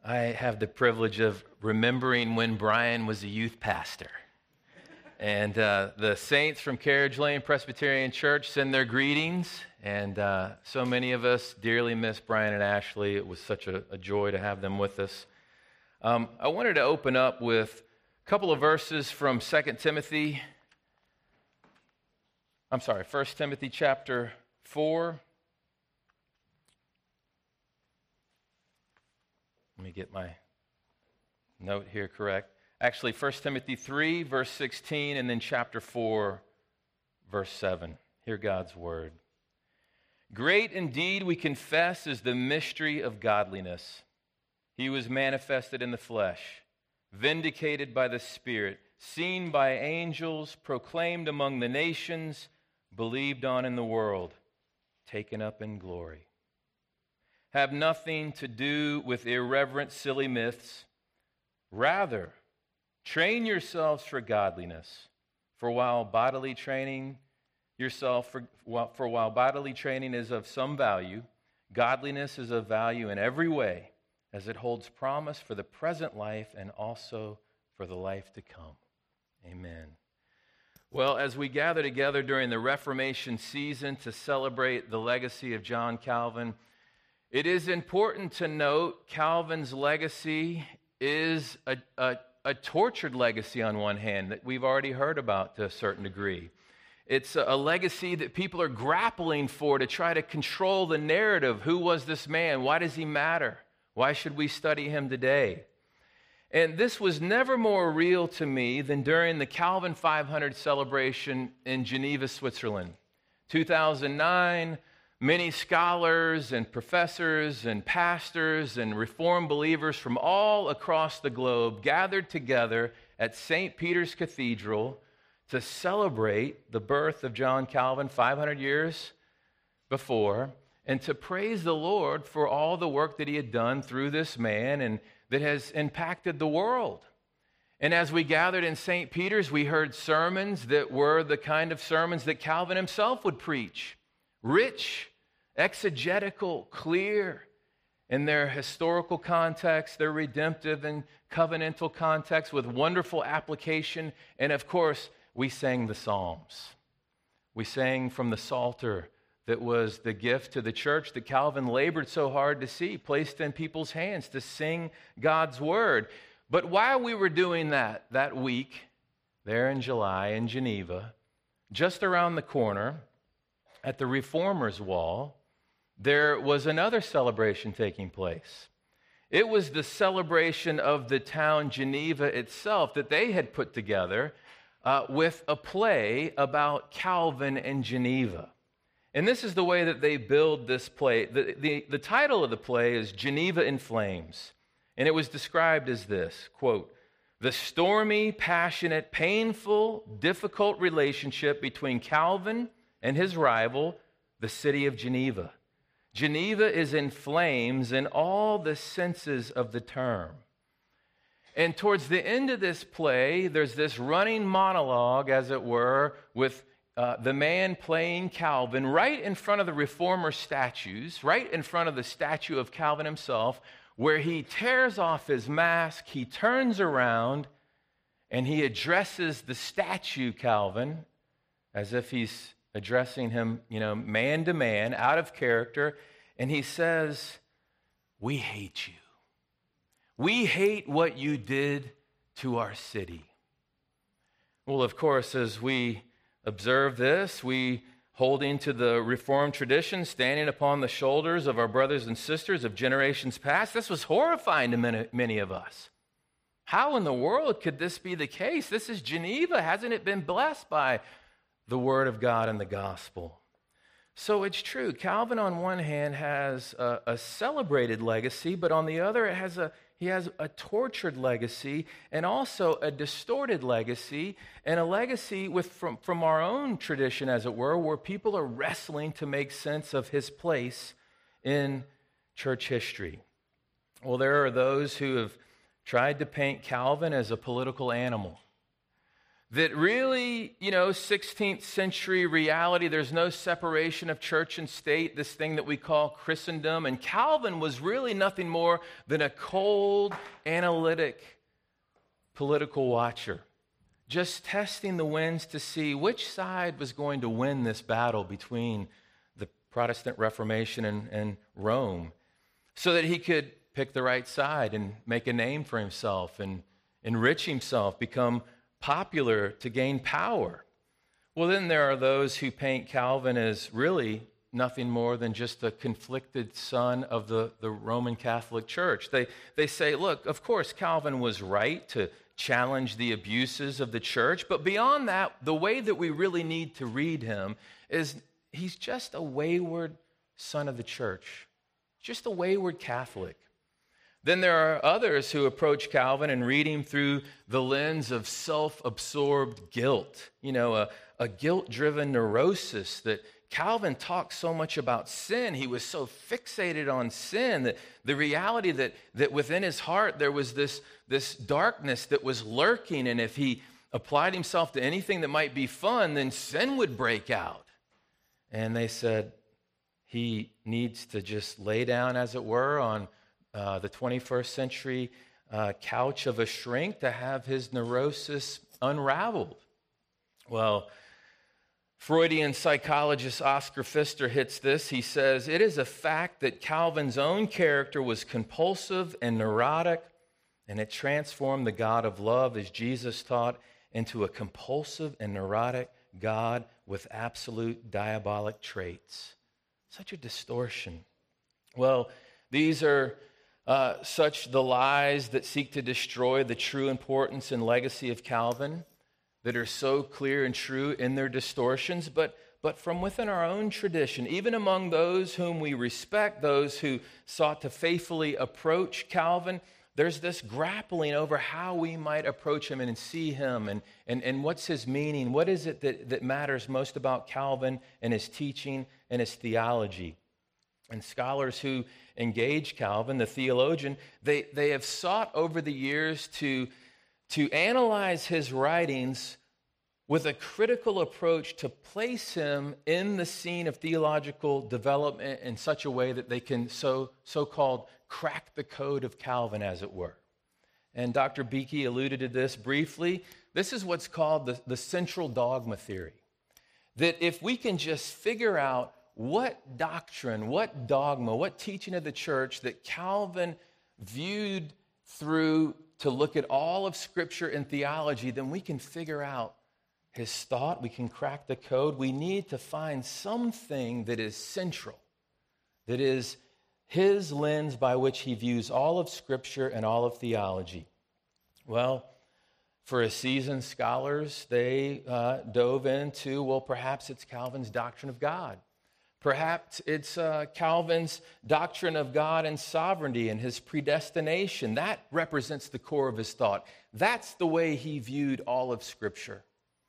I have the privilege of remembering when Brian was a youth pastor. And the saints from Carriage Lane Presbyterian Church send their greetings. And so many of us dearly miss Brian and Ashley. It was such a joy to have them with us. I wanted to open up with a couple of verses from 1 Timothy chapter 4. Let me get my note here correct. Actually, 1 Timothy 3, verse 16, and then chapter 4, verse 7. Hear God's word. Great indeed, we confess, is the mystery of godliness. He was manifested in the flesh, vindicated by the Spirit, seen by angels, proclaimed among the nations, believed on in the world, taken up in glory. Have nothing to do with irreverent, silly myths. Rather, train yourselves for godliness. For while bodily training is of some value, godliness is of value in every way, as it holds promise for the present life and also for the life to come. Amen. Well, as we gather together during the Reformation season to celebrate the legacy of John Calvin, it is important to note Calvin's legacy is a tortured legacy on one hand that we've already heard about to a certain degree. It's a legacy that people are grappling for to try to control the narrative. Who was this man? Why does he matter? Why should we study him today? And this was never more real to me than during the Calvin 500 celebration in Geneva, Switzerland. 2009, many scholars and professors and pastors and Reformed believers from all across the globe gathered together at St. Peter's Cathedral to celebrate the birth of John Calvin 500 years before and to praise the Lord for all the work that he had done through this man and that has impacted the world. And as we gathered in St. Peter's, we heard sermons that were the kind of sermons that Calvin himself would preach. Rich, exegetical, clear in their historical context, their redemptive and covenantal context with wonderful application. And of course, we sang the Psalms. We sang from the Psalter that was the gift to the church that Calvin labored so hard to see, placed in people's hands to sing God's word. But while we were doing that week, there in July in Geneva, just around the corner, at the Reformers' Wall, there was another celebration taking place. It was the celebration of the town Geneva itself that they had put together with a play about Calvin and Geneva. And this is the way that they build this play. The title of the play is Geneva in Flames. And it was described as this, quote, the stormy, passionate, painful, difficult relationship between Calvin and his rival, the city of Geneva. Geneva is in flames in all the senses of the term. And towards the end of this play, there's this running monologue, as it were, with the man playing Calvin right in front of the Reformer statues, right in front of the statue of Calvin himself, where he tears off his mask, he turns around, and he addresses the statue Calvin as if he's addressing him, man to man, out of character, and he says, we hate you. We hate what you did to our city. Well, of course, as we observe this, we holding to the Reformed tradition, standing upon the shoulders of our brothers and sisters of generations past, this was horrifying to many of us. How in the world could this be the case? This is Geneva. Hasn't it been blessed by the Word of God and the gospel? So it's true. Calvin, on one hand, has a celebrated legacy, but on the other, he has a tortured legacy and also a distorted legacy, and a legacy from our own tradition, as it were, where people are wrestling to make sense of his place in church history. Well, there are those who have tried to paint Calvin as a political animal. that really, 16th century reality, there's no separation of church and state, this thing that we call Christendom. And Calvin was really nothing more than a cold, analytic political watcher, just testing the winds to see which side was going to win this battle between the Protestant Reformation and Rome, so that he could pick the right side and make a name for himself and enrich himself, become popular to gain power. Well, then there are those who paint Calvin as really nothing more than just a conflicted son of the Roman Catholic Church. They say, look, of course, Calvin was right to challenge the abuses of the church, but beyond that, the way that we really need to read him is he's just a wayward son of the church, just a wayward Catholic. Then there are others who approach Calvin and read him through the lens of self-absorbed guilt, a guilt-driven neurosis that Calvin talked so much about sin. He was so fixated on sin that the reality that within his heart there was this darkness that was lurking, and if he applied himself to anything that might be fun, then sin would break out. And they said he needs to just lay down, as it were, on the 21st century couch of a shrink to have his neurosis unraveled. Well, Freudian psychologist Oscar Pfister hits this. He says, it is a fact that Calvin's own character was compulsive and neurotic, and it transformed the God of love, as Jesus taught, into a compulsive and neurotic God with absolute diabolic traits. Such a distortion. Well, these are such the lies that seek to destroy the true importance and legacy of Calvin, that are so clear and true in their distortions, but from within our own tradition, even among those whom we respect, those who sought to faithfully approach Calvin, there's this grappling over how we might approach him and see him and what's his meaning. What is it that matters most about Calvin and his teaching and his theology? And scholars who engage Calvin, the theologian, they have sought over the years to analyze his writings with a critical approach to place him in the scene of theological development in such a way that they can so-called crack the code of Calvin, as it were. And Dr. Beeke alluded to this briefly. This is what's called the central dogma theory. That if we can just figure out what doctrine, what dogma, what teaching of the church that Calvin viewed through to look at all of Scripture and theology, then we can figure out his thought, we can crack the code. We need to find something that is central, that is his lens by which he views all of Scripture and all of theology. Well, for a seasoned scholars, they dove into, well, perhaps it's Calvin's doctrine of God. Perhaps it's Calvin's doctrine of God and sovereignty and his predestination. That represents the core of his thought. That's the way he viewed all of Scripture.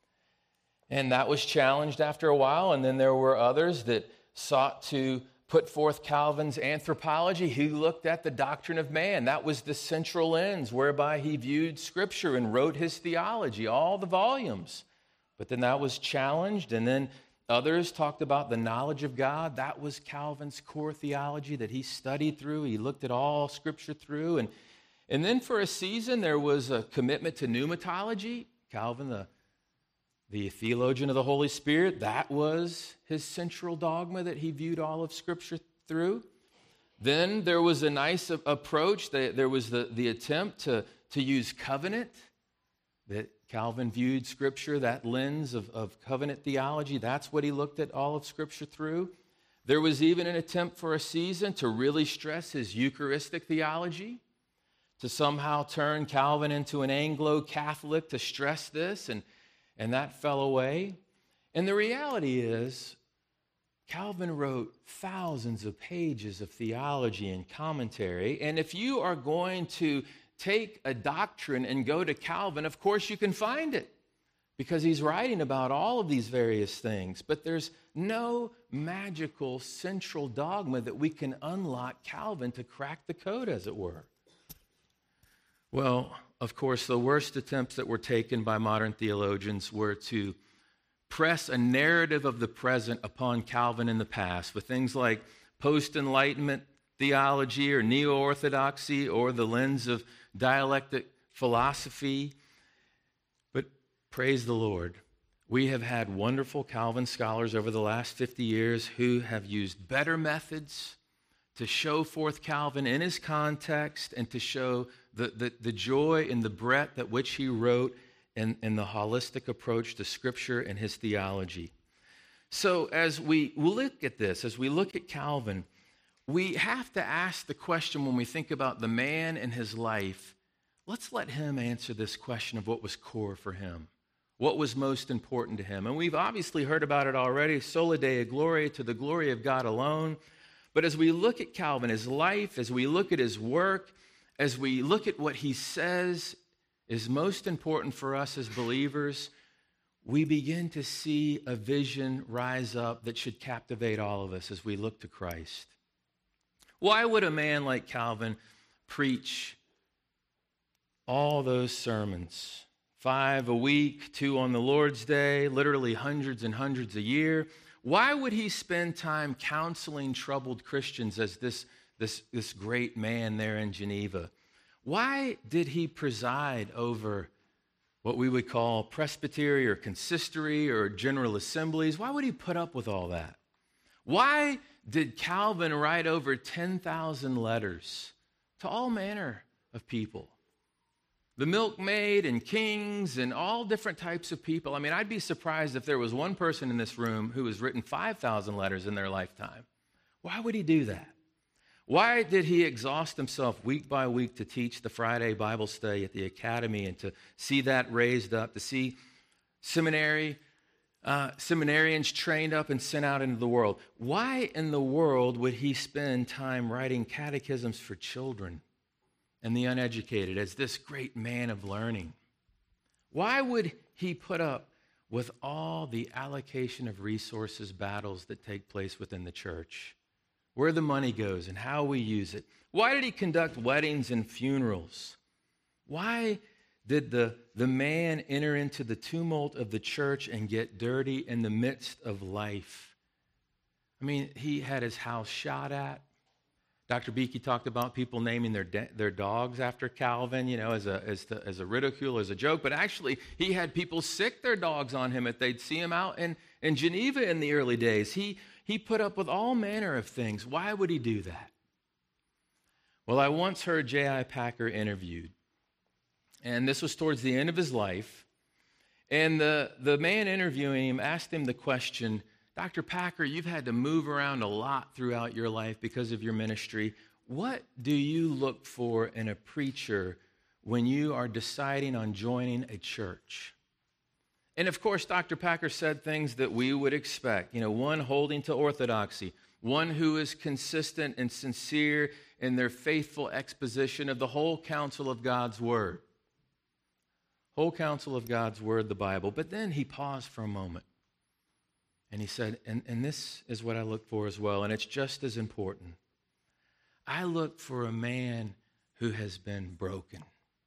And that was challenged after a while, and then there were others that sought to put forth Calvin's anthropology. He looked at the doctrine of man. That was the central lens whereby he viewed Scripture and wrote his theology, all the volumes. But then that was challenged, and then others talked about the knowledge of God. That was Calvin's core theology that he studied through. He looked at all Scripture through. And then for a season, there was a commitment to pneumatology. Calvin, the theologian of the Holy Spirit, that was his central dogma that he viewed all of Scripture through. Then there was a nice approach. There was the attempt to use covenant, that Calvin viewed Scripture, that lens of covenant theology. That's what he looked at all of Scripture through. There was even an attempt for a season to really stress his Eucharistic theology, to somehow turn Calvin into an Anglo-Catholic to stress this, and that fell away. And the reality is, Calvin wrote thousands of pages of theology and commentary, and if you are going to take a doctrine and go to Calvin, of course you can find it, because he's writing about all of these various things, but there's no magical central dogma that we can unlock Calvin to crack the code, as it were. Well, of course, the worst attempts that were taken by modern theologians were to press a narrative of the present upon Calvin in the past with things like post-Enlightenment theology or neo-orthodoxy or the lens of dialectic philosophy. But praise the Lord, we have had wonderful Calvin scholars over the last 50 years who have used better methods to show forth Calvin in his context and to show the joy and the breadth at which he wrote and the holistic approach to Scripture and his theology. So as we look at this, as we look at Calvin, we have to ask the question when we think about the man and his life, let's let him answer this question of what was core for him, what was most important to him. And we've obviously heard about it already, sola deo gloria, to the glory of God alone. But as we look at Calvin, his life, as we look at his work, as we look at what he says is most important for us as believers, we begin to see a vision rise up that should captivate all of us as we look to Christ. Why would a man like Calvin preach all those sermons? 5 a week, 2 on the Lord's Day, literally hundreds and hundreds a year. Why would he spend time counseling troubled Christians as this great man there in Geneva? Why did he preside over what we would call presbytery or consistory or general assemblies? Why would he put up with all that? Why did Calvin write over 10,000 letters to all manner of people? The milkmaid and kings and all different types of people. I mean, I'd be surprised if there was one person in this room who has written 5,000 letters in their lifetime. Why would he do that? Why did he exhaust himself week by week to teach the Friday Bible study at the academy and to see that raised up, to see seminarians trained up and sent out into the world? Why in the world would he spend time writing catechisms for children and the uneducated as this great man of learning? Why would he put up with all the allocation of resources battles that take place within the church? Where the money goes and how we use it. Why did he conduct weddings and funerals? Why did the man enter into the tumult of the church and get dirty in the midst of life? I mean, he had his house shot at. Dr. Beakey talked about people naming their dogs after Calvin, as a ridicule, as a joke. But actually, he had people sick their dogs on him if they'd see him out in Geneva in the early days. He put up with all manner of things. Why would he do that? Well, I once heard J.I. Packer interviewed, and this was towards the end of his life. And the man interviewing him asked him the question, Dr. Packer, you've had to move around a lot throughout your life because of your ministry. What do you look for in a preacher when you are deciding on joining a church? And of course, Dr. Packer said things that we would expect. One holding to orthodoxy, one who is consistent and sincere in their faithful exposition of the whole counsel of God's Word. Whole counsel of God's Word, the Bible. But then he paused for a moment. And he said, and this is what I look for as well, and it's just as important. I look for a man who has been broken.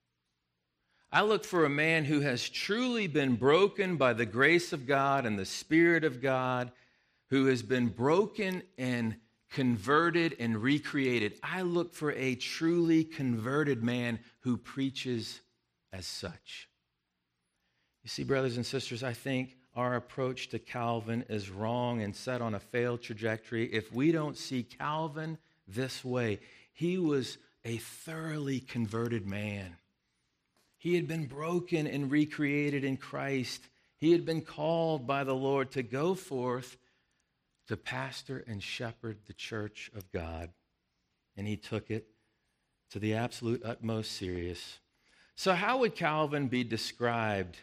I look for a man who has truly been broken by the grace of God and the Spirit of God, who has been broken and converted and recreated. I look for a truly converted man who preaches as such. You see, brothers and sisters, I think our approach to Calvin is wrong and set on a failed trajectory if we don't see Calvin this way. He was a thoroughly converted man. He had been broken and recreated in Christ. He had been called by the Lord to go forth to pastor and shepherd the church of God. And he took it to the absolute utmost serious. So how would Calvin be described?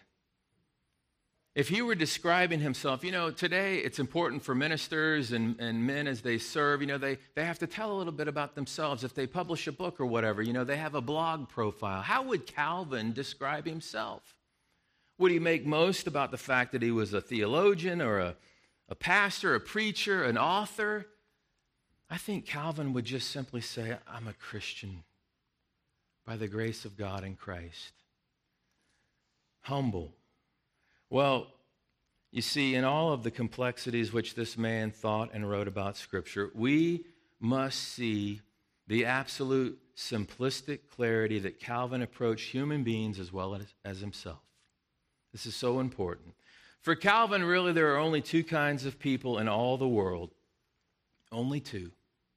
If he were describing himself, today it's important for ministers and men as they serve, they have to tell a little bit about themselves. If they publish a book or whatever, they have a blog profile. How would Calvin describe himself? Would he make most about the fact that he was a theologian or a pastor, a preacher, an author? I think Calvin would just simply say, I'm a Christian by the grace of God in Christ. Humble. Well, you see, in all of the complexities which this man thought and wrote about Scripture, we must see the absolute simplistic clarity that Calvin approached human beings as well as himself. This is so important. For Calvin, really, there are only two kinds of people in all the world. Only two.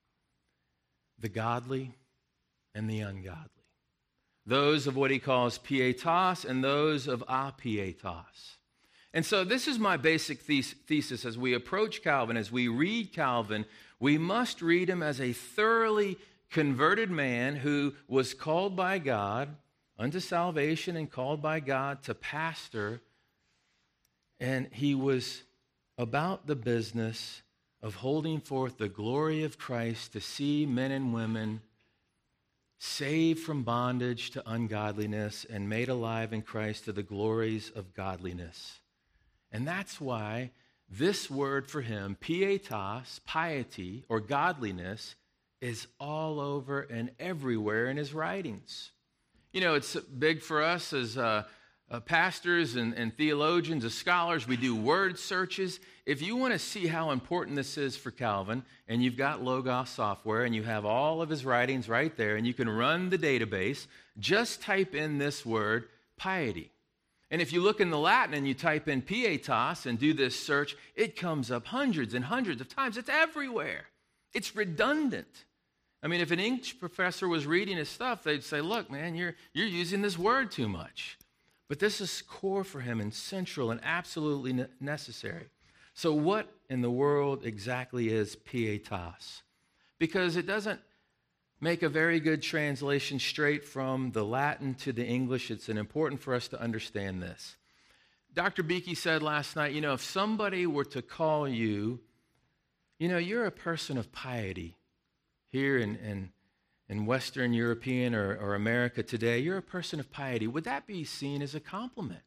The godly and the ungodly. Those of what he calls pietas and those of apietas. And so this is my basic thesis as we approach Calvin, as we read Calvin, we must read him as a thoroughly converted man who was called by God unto salvation and called by God to pastor. And he was about the business of holding forth the glory of Christ to see men and women saved from bondage to ungodliness and made alive in Christ to the glories of godliness. And that's why this word for him, pietas, piety, or godliness, is all over and everywhere in his writings. You know, it's big for us as pastors and theologians, as scholars. We do word searches. If you want to see how important this is for Calvin, and you've got Logos software, and you have all of his writings right there, and you can run the database, just type in this word, piety. And if you look in the Latin and you type in pietas and do this search, it comes up hundreds and hundreds of times. It's everywhere. It's redundant. I mean, if an English professor was reading his stuff, they'd say, look, man, you're using this word too much. But this is core for him and central and absolutely necessary. So what in the world exactly is pietas? Because it doesn't make a very good translation straight from the Latin to the English. It's important for us to understand this. Dr. Beakey said last night, if somebody were to call you, you're a person of piety here in Western European or America today, you're a person of piety. Would that be seen as a compliment?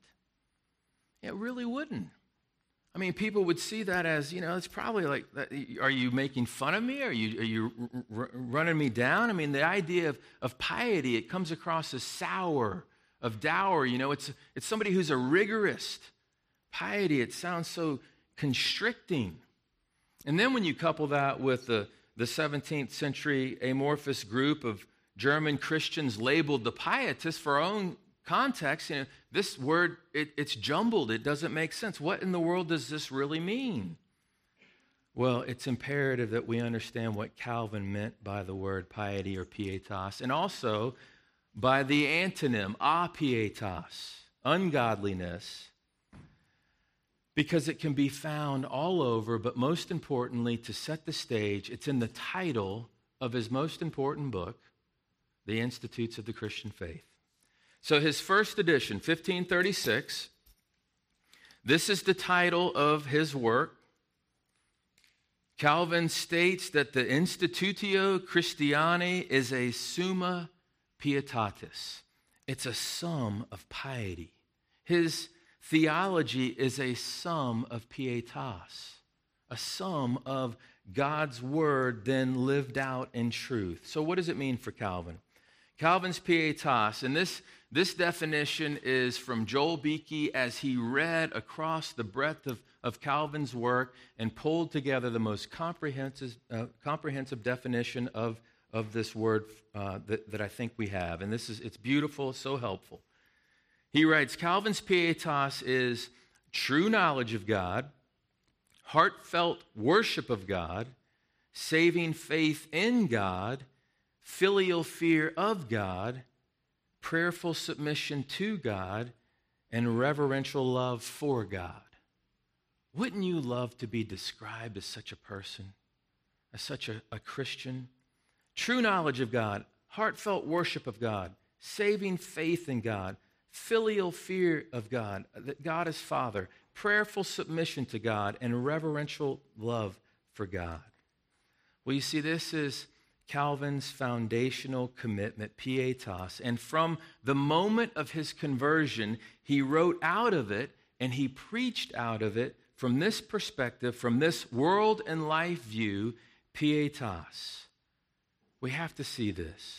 It really wouldn't. I mean, people would see that as, it's probably like, are you making fun of me? Are you running me down? I mean, the idea of piety, it comes across as sour, of dour. It's somebody who's a rigorist. Piety, it sounds so constricting. And then when you couple that with the 17th century amorphous group of German Christians labeled the pietists for our own context, this word, it's jumbled. It doesn't make sense. What in the world does this really mean? Well, it's imperative that we understand what Calvin meant by the word piety or pietas, and also by the antonym, apietas, ungodliness, because it can be found all over, but most importantly, to set the stage, it's in the title of his most important book, The Institutes of the Christian Faith. So his first edition, 1536, this is the title of his work. Calvin states that the Institutio Christianae is a summa pietatis. It's a sum of piety. His theology is a sum of pietas, a sum of God's word then lived out in truth. So what does it mean for Calvin? Calvin's pietas, and this definition is from Joel Beakey as he read across the breadth of Calvin's work and pulled together the most comprehensive definition of this word that I think we have. And it's beautiful, it's so helpful. He writes, Calvin's pietas is true knowledge of God, heartfelt worship of God, saving faith in God, filial fear of God, prayerful submission to God, and reverential love for God. Wouldn't you love to be described as such a person, as such a Christian? True knowledge of God, heartfelt worship of God, saving faith in God, filial fear of God, that God is Father, prayerful submission to God, and reverential love for God. Well, you see, this is Calvin's foundational commitment, pietas, and from the moment of his conversion, he wrote out of it and he preached out of it from this perspective, from this world and life view, pietas. We have to see this.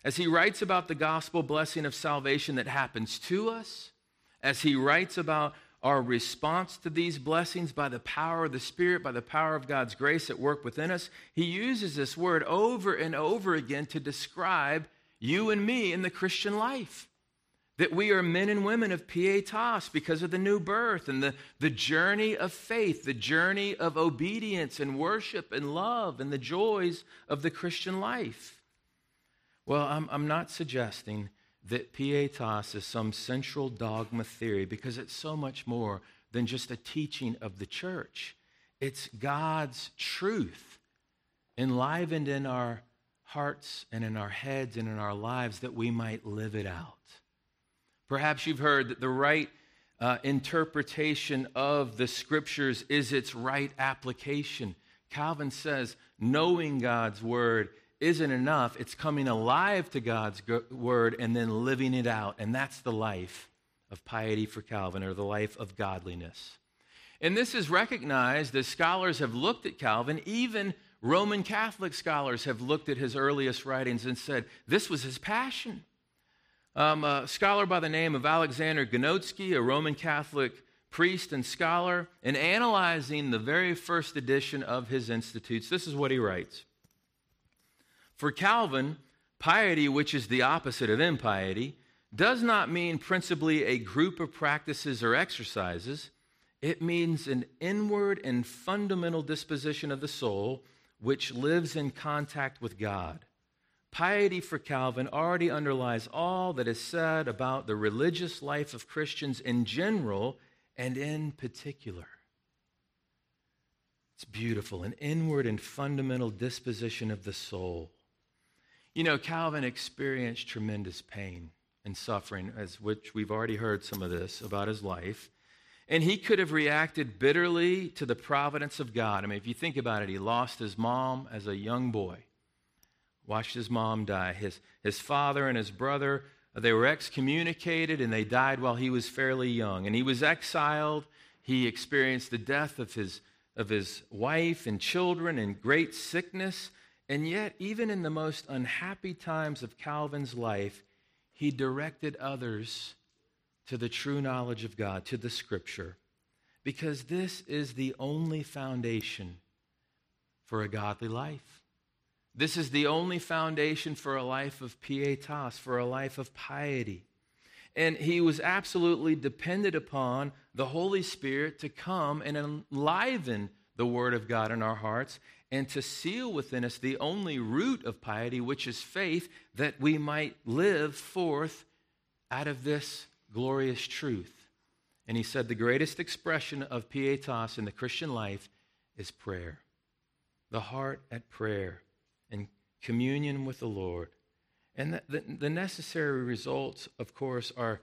As he writes about the gospel blessing of salvation that happens to us, as he writes about our response to these blessings by the power of the Spirit, by the power of God's grace at work within us, he uses this word over and over again to describe you and me in the Christian life. That we are men and women of pietas because of the new birth and the journey of faith, the journey of obedience and worship and love and the joys of the Christian life. Well, I'm not suggesting that pietas is some central dogma theory, because it's so much more than just a teaching of the church. It's God's truth enlivened in our hearts and in our heads and in our lives that we might live it out. Perhaps you've heard that the right interpretation of the Scriptures is its right application. Calvin says knowing God's Word isn't enough. It's coming alive to God's Word and then living it out. And that's the life of piety for Calvin, or the life of godliness. And this is recognized as scholars have looked at Calvin. Even Roman Catholic scholars have looked at his earliest writings and said this was his passion. A scholar by the name of Alexander Gnotsky, a Roman Catholic priest and scholar, in analyzing the very first edition of his Institutes, this is what he writes. For Calvin, piety, which is the opposite of impiety, does not mean principally a group of practices or exercises. It means an inward and fundamental disposition of the soul which lives in contact with God. Piety for Calvin already underlies all that is said about the religious life of Christians in general and in particular. It's beautiful, an inward and fundamental disposition of the soul. You know, Calvin experienced tremendous pain and suffering, as which we've already heard some of this about his life. And he could have reacted bitterly to the providence of God. I mean, if you think about it, he lost his mom as a young boy. Watched his mom die. His father and his brother, they were excommunicated, and they died while he was fairly young. And he was exiled. He experienced the death of his wife and children and great sickness. And yet, even in the most unhappy times of Calvin's life, he directed others to the true knowledge of God, to the Scripture, because this is the only foundation for a godly life. This is the only foundation for a life of pietas, for a life of piety. And he was absolutely dependent upon the Holy Spirit to come and enliven the Word of God in our hearts and to seal within us the only root of piety, which is faith, that we might live forth out of this glorious truth. And he said the greatest expression of pietas in the Christian life is prayer. The heart at prayer and communion with the Lord. And the necessary results, of course, are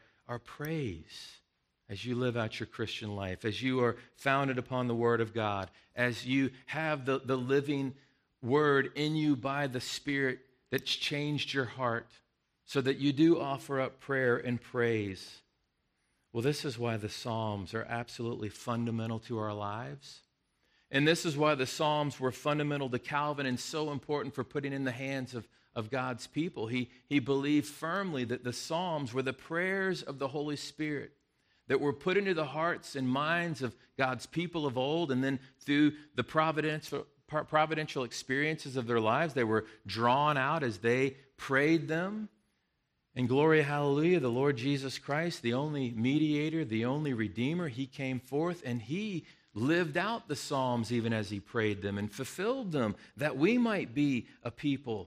praise as you live out your Christian life, as you are founded upon the Word of God, as you have the living Word in you by the Spirit that's changed your heart, so that you do offer up prayer and praise. Well, this is why the Psalms are absolutely fundamental to our lives. And this is why the Psalms were fundamental to Calvin and so important for putting in the hands of God's people. He believed firmly that the Psalms were the prayers of the Holy Spirit that were put into the hearts and minds of God's people of old, and then through the providential experiences of their lives, they were drawn out as they prayed them. And glory, hallelujah, the Lord Jesus Christ, the only mediator, the only redeemer, he came forth and he lived out the Psalms even as he prayed them and fulfilled them, that we might be a people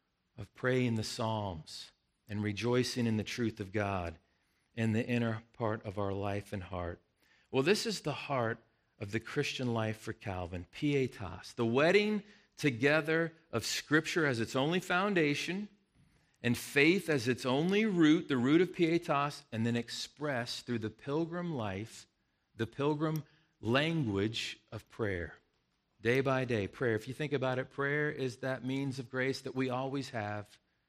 of praying the Psalms and rejoicing in the truth of God in the inner part of our life and heart. Well, this is the heart of the Christian life for Calvin, pietas, the wedding together of Scripture as its only foundation and faith as its only root, the root of pietas, and then expressed through the pilgrim life, the pilgrim language of prayer. Day by day, prayer. If you think about it, prayer is that means of grace that we always have.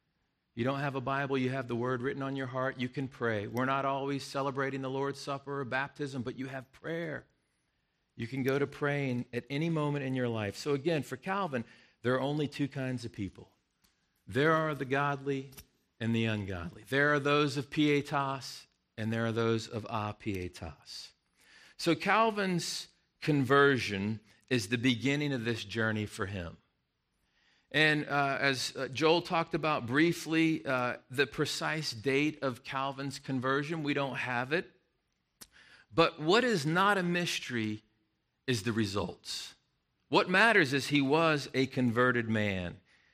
You don't have a Bible, you have the Word written on your heart, you can pray. We're not always celebrating the Lord's Supper or baptism, but you have prayer. You can go to praying at any moment in your life. So again, for Calvin, there are only two kinds of people. There are the godly and the ungodly. There are those of pietas, and there are those of a pietas. So Calvin's conversion is the beginning of this journey for him. And as Joel talked about briefly, the precise date of Calvin's conversion, we don't have it. But what is not a mystery is the results. What matters is he was a converted man.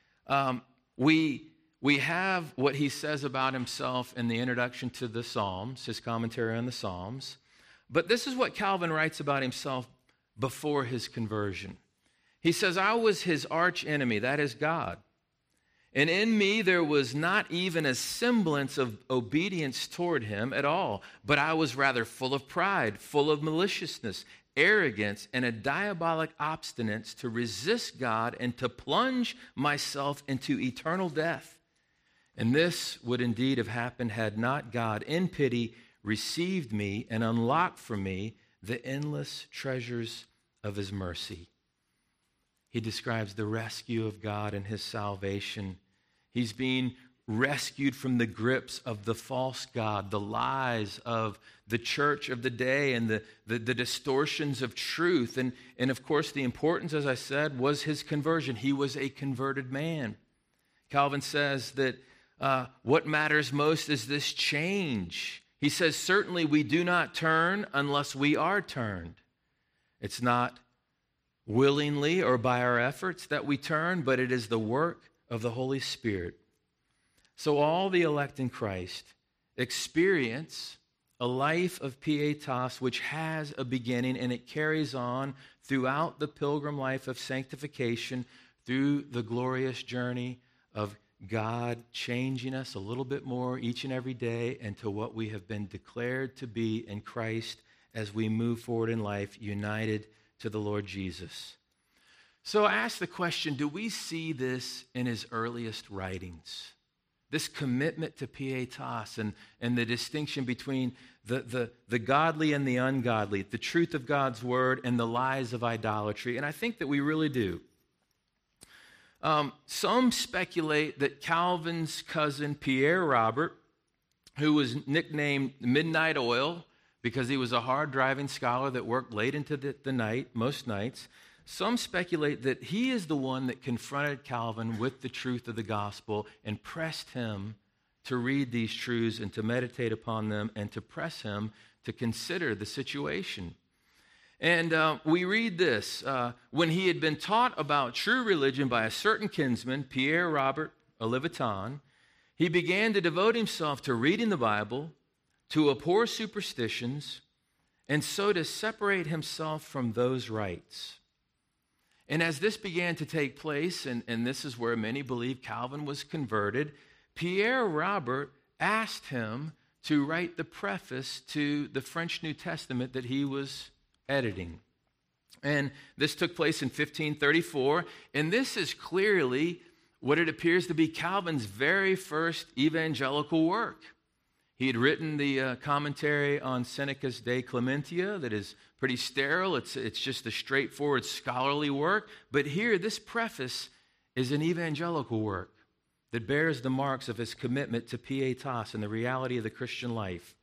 We have what he says about himself in the introduction to the Psalms, his commentary on the Psalms. But this is what Calvin writes about himself before his conversion. He says, I was his arch enemy, that is God. And in me there was not even a semblance of obedience toward him at all, but I was rather full of pride, full of maliciousness, arrogance, and a diabolic obstinance to resist God and to plunge myself into eternal death. And this would indeed have happened had not God, in pity, received me and unlocked for me the endless treasures of his mercy. He describes the rescue of God and his salvation. He's being rescued from the grips of the false god, the lies of the church of the day, and the distortions of truth. And of course, the importance, as I said, was his conversion. He was a converted man. Calvin says that what matters most is this change. He says, certainly we do not turn unless we are turned. It's not willingly or by our efforts that we turn, but it is the work of the Holy Spirit. So all the elect in Christ experience a life of pietas which has a beginning, and it carries on throughout the pilgrim life of sanctification through the glorious journey of God changing us a little bit more each and every day into what we have been declared to be in Christ as we move forward in life, united to the Lord Jesus. So I ask the question, do we see this in his earliest writings? This commitment to pietas and the distinction between the godly and the ungodly, the truth of God's word and the lies of idolatry. And I think that we really do. Some speculate that Calvin's cousin Pierre Robert, who was nicknamed Midnight Oil because he was a hard-driving scholar that worked late into the night, most nights, some speculate that he is the one that confronted Calvin with the truth of the gospel and pressed him to read these truths and to meditate upon them and to press him to consider the situation. And we read this. When he had been taught about true religion by a certain kinsman, Pierre Robert Olivetan, he began to devote himself to reading the Bible, to abhor superstitions, and so to separate himself from those rites. And as this began to take place, and this is where many believe Calvin was converted, Pierre Robert asked him to write the preface to the French New Testament that he was editing. And this took place in 1534, and this is clearly what it appears to be Calvin's very first evangelical work. He had written the commentary on Seneca's De Clementia that is pretty sterile. It's just a straightforward scholarly work. But here, this preface is an evangelical work that bears the marks of his commitment to pietas and the reality of the Christian life.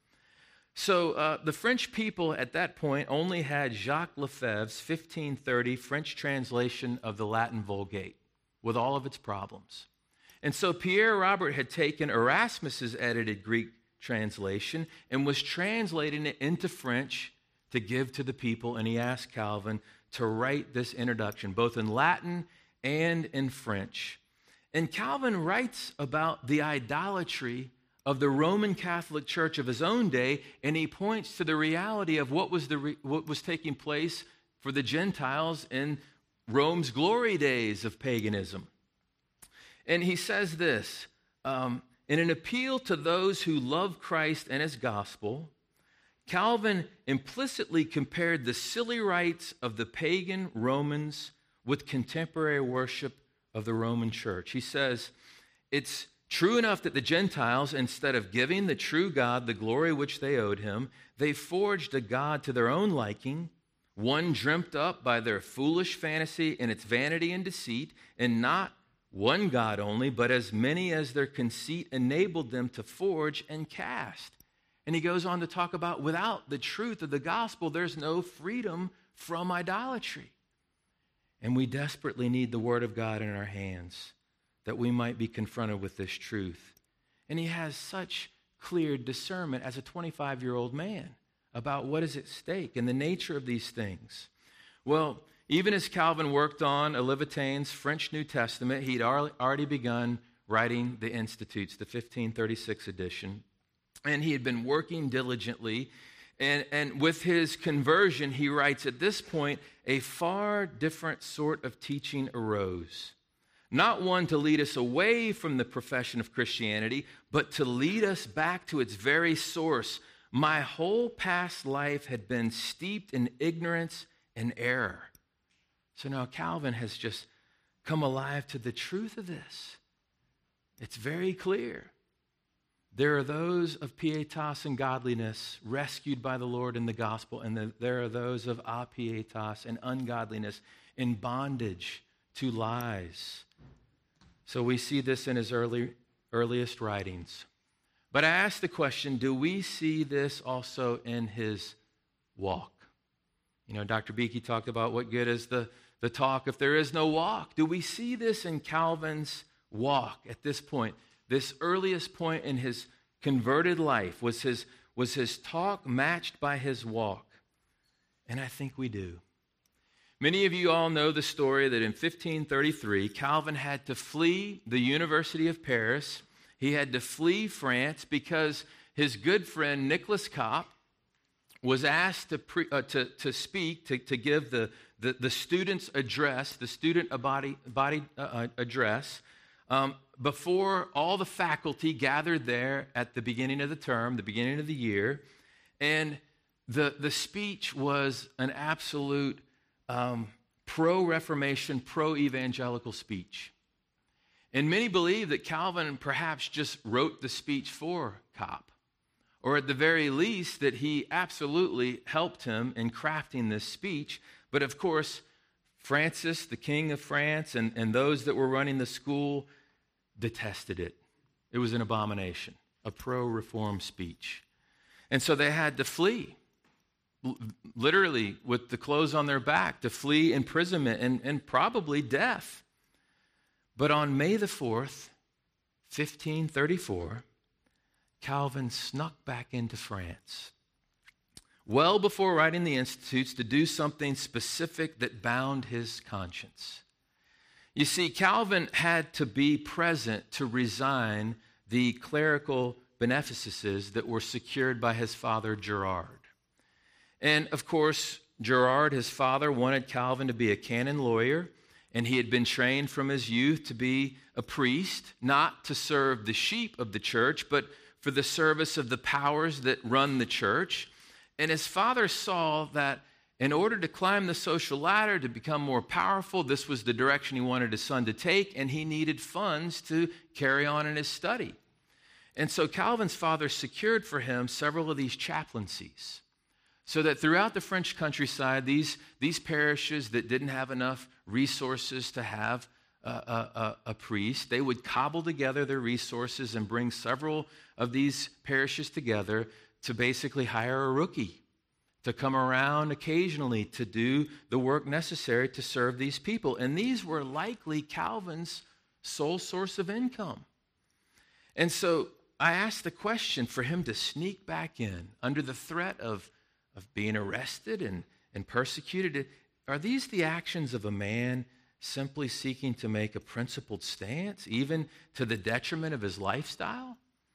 So the French people at that point only had Jacques Lefebvre's 1530 French translation of the Latin Vulgate with all of its problems. And so Pierre Robert had taken Erasmus's edited Greek translation and was translating it into French to give to the people, and he asked Calvin to write this introduction, both in Latin and in French. And Calvin writes about the idolatry of the Roman Catholic Church of his own day, and he points to the reality of what was taking place for the Gentiles in Rome's glory days of paganism. And he says this, in an appeal to those who love Christ and his gospel, Calvin implicitly compared the silly rites of the pagan Romans with contemporary worship of the Roman church. He says, it's true enough that the Gentiles, instead of giving the true God the glory which they owed him, they forged a god to their own liking, one dreamt up by their foolish fantasy in its vanity and deceit, and not one God only, but as many as their conceit enabled them to forge and cast. And he goes on to talk about without the truth of the gospel, there's no freedom from idolatry. And we desperately need the word of God in our hands that we might be confronted with this truth. And he has such clear discernment as a 25-year-old man about what is at stake and the nature of these things. Well, even as Calvin worked on Olivetaine's French New Testament, he'd already begun writing the Institutes, the 1536 edition, and he had been working diligently. And with his conversion, he writes, at this point, a far different sort of teaching arose. Not one to lead us away from the profession of Christianity, but to lead us back to its very source. My whole past life had been steeped in ignorance and error. So now Calvin has just come alive to the truth of this. It's very clear. There are those of pietas and godliness rescued by the Lord in the gospel, and there are those of apietas and ungodliness in bondage to lies. So we see this in his earliest writings. But I ask the question, do we see this also in his walk? You know, Dr. Beakey talked about what good is the talk if there is no walk. Do we see this in Calvin's walk at this point? This earliest point in his converted life, was his talk matched by his walk? And I think we do. Many of you all know the story that in 1533, Calvin had to flee the University of Paris. He had to flee France because his good friend Nicholas Kopp was asked to speak, to give the student's address, the student body address, before all the faculty gathered there at the beginning of the term, the beginning of the year. And the speech was an absolute pro-Reformation, pro-evangelical speech. And many believe that Calvin perhaps just wrote the speech for Kopp, or at the very least that he absolutely helped him in crafting this speech. But of course, Francis, the king of France, and those that were running the school detested it. It was an abomination, a pro-reform speech. And so they had to flee, literally with the clothes on their back, to flee imprisonment and probably death. But on May the 4th, 1534, Calvin snuck back into France, well before writing the Institutes, to do something specific that bound his conscience. You see, Calvin had to be present to resign the clerical benefices that were secured by his father, Gerard. And of course, Gerard, his father, wanted Calvin to be a canon lawyer, and he had been trained from his youth to be a priest, not to serve the sheep of the church, but for the service of the powers that run the church. And his father saw that in order to climb the social ladder, to become more powerful, this was the direction he wanted his son to take, and he needed funds to carry on in his study. And so Calvin's father secured for him several of these chaplaincies, so that throughout the French countryside, these parishes that didn't have enough resources to have a priest, they would cobble together their resources and bring several of these parishes together to basically hire a rookie to come around occasionally to do the work necessary to serve these people. And these were likely Calvin's sole source of income. And so I asked the question, for him to sneak back in under the threat of being arrested and persecuted, are these the actions of a man simply seeking to make a principled stance, even to the detriment of his lifestyle?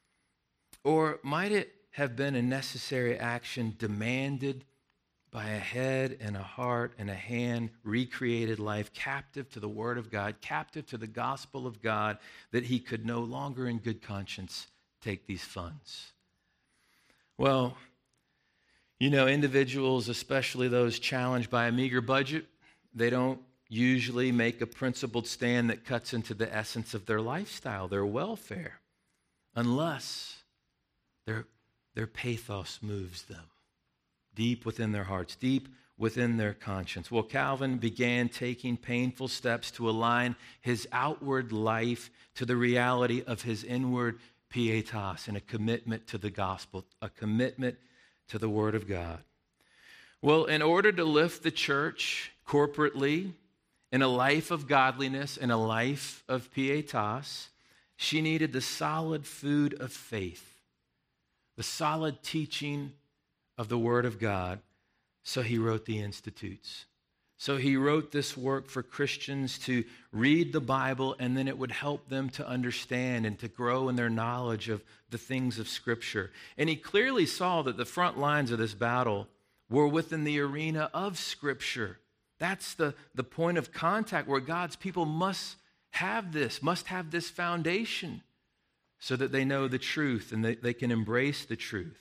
Or might it have been a necessary action demanded by a head and a heart and a hand recreated life, captive to the Word of God, captive to the gospel of God, that he could no longer in good conscience take these funds? Well, you know, individuals, especially those challenged by a meager budget, they don't usually make a principled stand that cuts into the essence of their lifestyle, their welfare, unless their pathos moves them deep within their hearts, deep within their conscience. Well, Calvin began taking painful steps to align his outward life to the reality of his inward pietas and a commitment to the gospel, a commitment to the Word of God. Well, in order to lift the church corporately in a life of godliness and a life of pietas, she needed the solid food of faith, the solid teaching of the Word of God. So he wrote the Institutes. So he wrote this work for Christians to read the Bible, and then it would help them to understand and to grow in their knowledge of the things of Scripture. And he clearly saw that the front lines of this battle were within the arena of Scripture. That's the point of contact where God's people must have this foundation so that they know the truth and they can embrace the truth.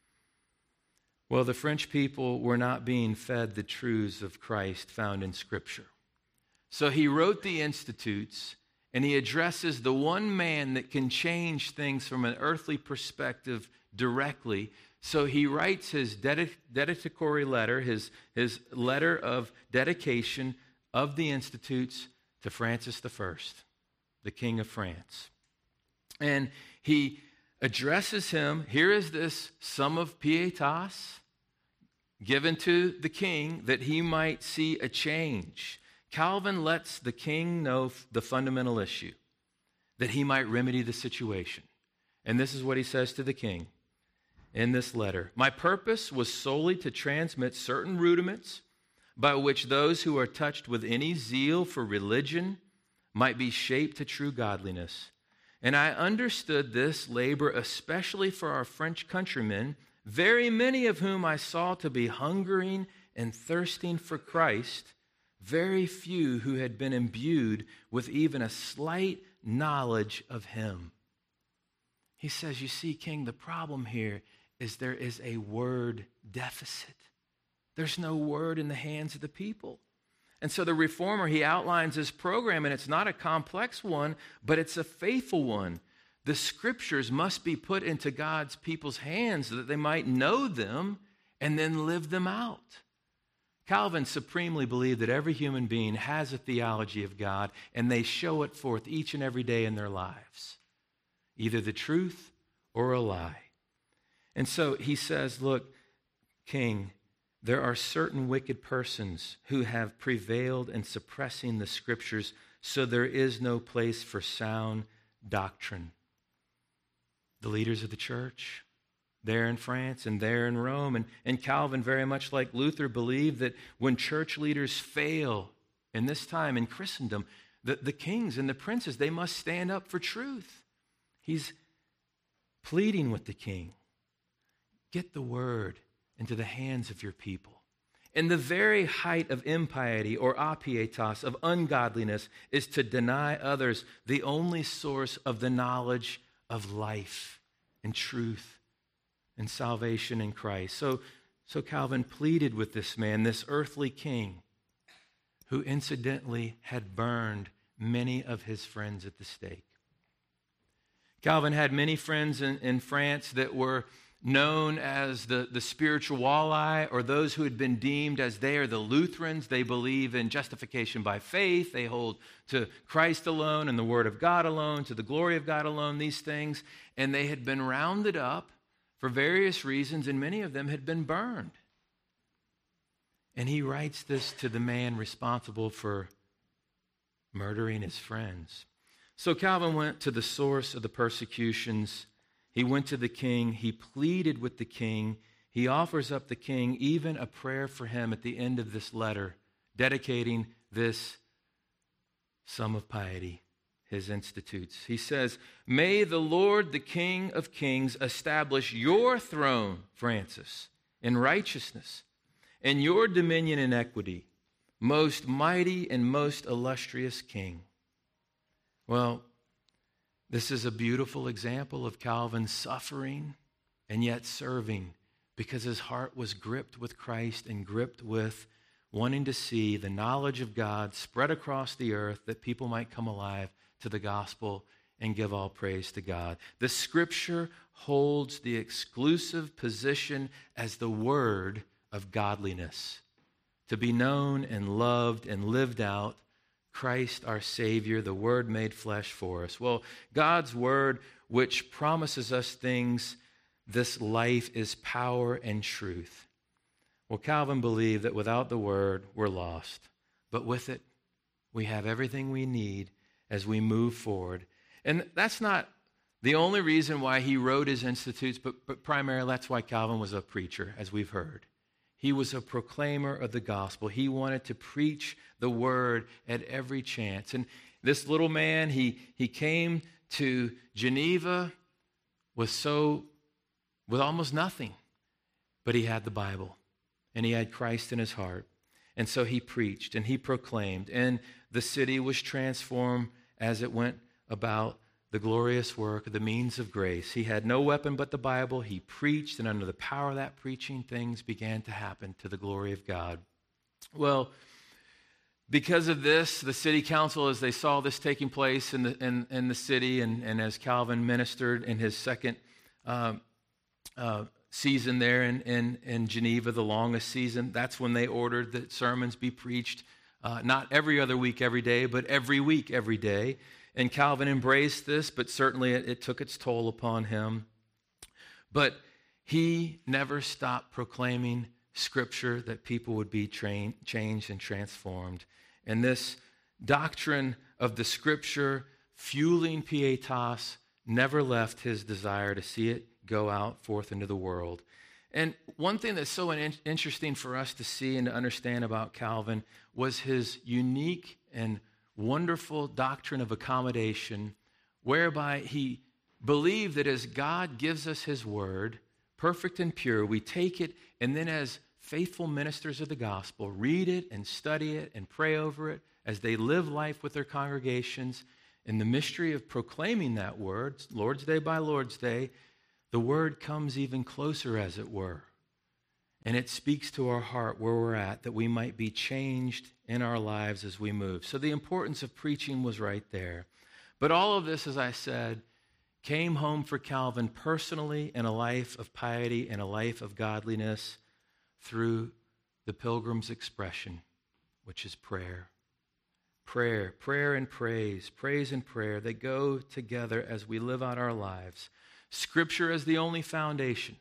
Well, the French people were not being fed the truths of Christ found in Scripture. So he wrote the Institutes, and he addresses the one man that can change things from an earthly perspective directly. So he writes his dedicatory letter, his letter of dedication of the Institutes to Francis I, the King of France. And he addresses him. Here is this sum of pietas given to the king that he might see a change. Calvin lets the king know the fundamental issue, that he might remedy the situation. And this is what he says to the king in this letter. My purpose was solely to transmit certain rudiments by which those who are touched with any zeal for religion might be shaped to true godliness. And I understood this labor especially for our French countrymen, very many of whom I saw to be hungering and thirsting for Christ, very few who had been imbued with even a slight knowledge of him. He says, you see, King, the problem here is there is a word deficit. There's no word in the hands of the people. And so the reformer, he outlines his program, and it's not a complex one, but it's a faithful one. The Scriptures must be put into God's people's hands so that they might know them and then live them out. Calvin supremely believed that every human being has a theology of God, and they show it forth each and every day in their lives, either the truth or a lie. And so he says, look, King, there are certain wicked persons who have prevailed in suppressing the Scriptures, so there is no place for sound doctrine. The leaders of the church, there in France and there in Rome, and Calvin, very much like Luther, believed that when church leaders fail in this time in Christendom, the kings and the princes, they must stand up for truth. He's pleading with the king, get the word into the hands of your people. And the very height of impiety or apietas, of ungodliness, is to deny others the only source of the knowledge of life and truth and salvation in Christ. So Calvin pleaded with this man, this earthly king, who incidentally had burned many of his friends at the stake. Calvin had many friends in France that were known as the spiritual walleye, or those who had been deemed as they are the Lutherans. They believe in justification by faith. They hold to Christ alone and the Word of God alone, to the glory of God alone, these things. And they had been rounded up for various reasons, and many of them had been burned. And he writes this to the man responsible for murdering his friends. So Calvin went to the source of the persecutions. He went to the king. He pleaded with the king. He offers up the king even a prayer for him at the end of this letter, dedicating this sum of piety, his Institutes. He says, may the Lord, the King of Kings, establish your throne, Francis, in righteousness, and your dominion in equity, most mighty and most illustrious King. Well, this is a beautiful example of Calvin's suffering and yet serving, because his heart was gripped with Christ and gripped with wanting to see the knowledge of God spread across the earth, that people might come alive to the gospel and give all praise to God. The Scripture holds the exclusive position as the word of godliness. to be known and loved and lived out, Christ our Savior, the Word made flesh for us. Well, God's Word, which promises us things, this life is power and truth. Well, Calvin believed that without the Word, we're lost. But with it, we have everything we need as we move forward. And that's not the only reason why he wrote his Institutes, but primarily that's why Calvin was a preacher, as we've heard. He was a proclaimer of the gospel. He wanted to preach the word at every chance. And this little man, he came to Geneva with almost nothing, but he had the Bible, and he had Christ in his heart. And so he preached and he proclaimed, and the city was transformed as it went about the glorious work of the means of grace. He had no weapon but the Bible. He preached, and under the power of that preaching, things began to happen to the glory of God. Well, because of this, the city council, as they saw this taking place in the city, and as Calvin ministered in his second season there in Geneva, the longest season, that's when they ordered that sermons be preached not every other week, every day, but every week, every day. And Calvin embraced this, but certainly it took its toll upon him. But he never stopped proclaiming Scripture, that people would be changed and transformed. And this doctrine of the Scripture fueling pietas never left his desire to see it go out forth into the world. And one thing that's so interesting for us to see and to understand about Calvin was his unique and wonderful doctrine of accommodation, whereby he believed that as God gives us his word, perfect and pure, we take it, and then as faithful ministers of the gospel, read it and study it and pray over it as they live life with their congregations. In the mystery of proclaiming that word, Lord's Day by Lord's Day, the word comes even closer, as it were. And it speaks to our heart where we're at, that we might be changed in our lives as we move. So the importance of preaching was right there. But all of this, as I said, came home for Calvin personally in a life of piety and a life of godliness through the Pilgrim's expression, which is prayer. Prayer and praise and prayer, they go together as we live out our lives. Scripture as the only foundation.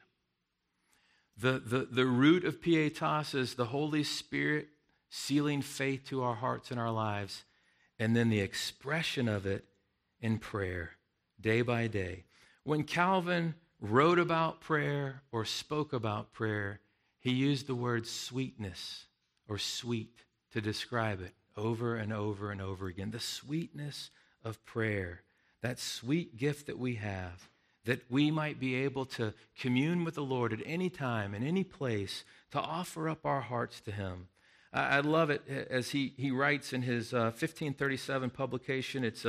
The root of pietas is the Holy Spirit sealing faith to our hearts and our lives, and then the expression of it in prayer, day by day. When Calvin wrote about prayer or spoke about prayer, he used the word sweetness or sweet to describe it over and over and over again. The sweetness of prayer, that sweet gift that we have, that we might be able to commune with the Lord at any time, in any place, to offer up our hearts to him. I love it as he writes in his 1537 publication. It's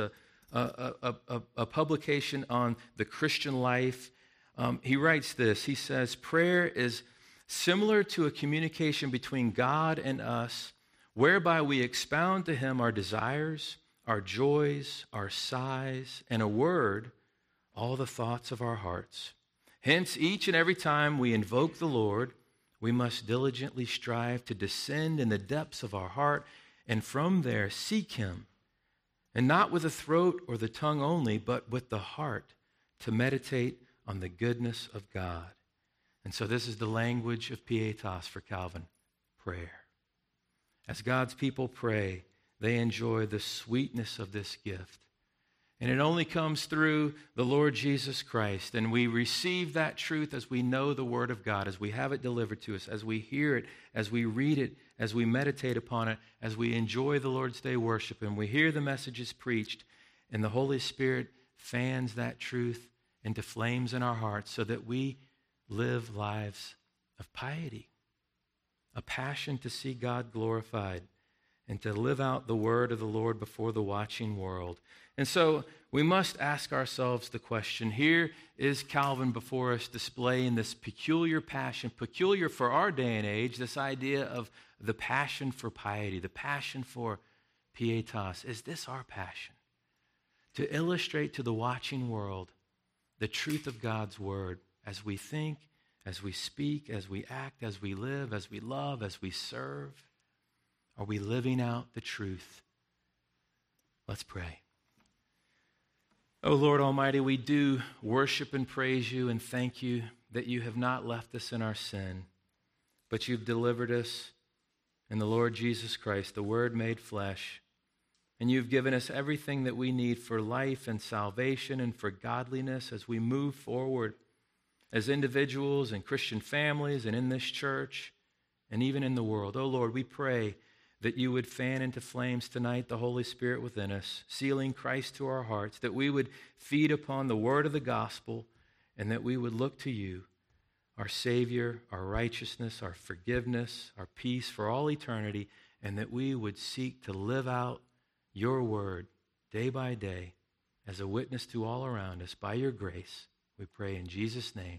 a publication on the Christian life. He writes this. He says, prayer is similar to a communication between God and us, whereby we expound to him our desires, our joys, our sighs, and a word, all the thoughts of our hearts. Hence, each and every time we invoke the Lord, we must diligently strive to descend in the depths of our heart and from there seek him, and not with the throat or the tongue only, but with the heart, to meditate on the goodness of God. And so this is the language of pietas for Calvin, prayer. As God's people pray, they enjoy the sweetness of this gift. And it only comes through the Lord Jesus Christ. And we receive that truth as we know the Word of God, as we have it delivered to us, as we hear it, as we read it, as we meditate upon it, as we enjoy the Lord's Day worship, and we hear the messages preached, and the Holy Spirit fans that truth into flames in our hearts so that we live lives of piety, a passion to see God glorified, and to live out the word of the Lord before the watching world. And so we must ask ourselves the question, here is Calvin before us displaying this peculiar passion, peculiar for our day and age, this idea of the passion for piety, the passion for pietas. Is this our passion? To illustrate to the watching world the truth of God's word as we think, as we speak, as we act, as we live, as we love, as we serve. Are we living out the truth? Let's pray. Oh, Lord Almighty, we do worship and praise you and thank you that you have not left us in our sin, but you've delivered us in the Lord Jesus Christ, the Word made flesh. And you've given us everything that we need for life and salvation and for godliness as we move forward as individuals and Christian families and in this church and even in the world. Oh, Lord, we pray that you would fan into flames tonight the Holy Spirit within us, sealing Christ to our hearts, that we would feed upon the word of the gospel, and that we would look to you, our Savior, our righteousness, our forgiveness, our peace for all eternity, and that we would seek to live out your word day by day as a witness to all around us by your grace. We pray in Jesus' name.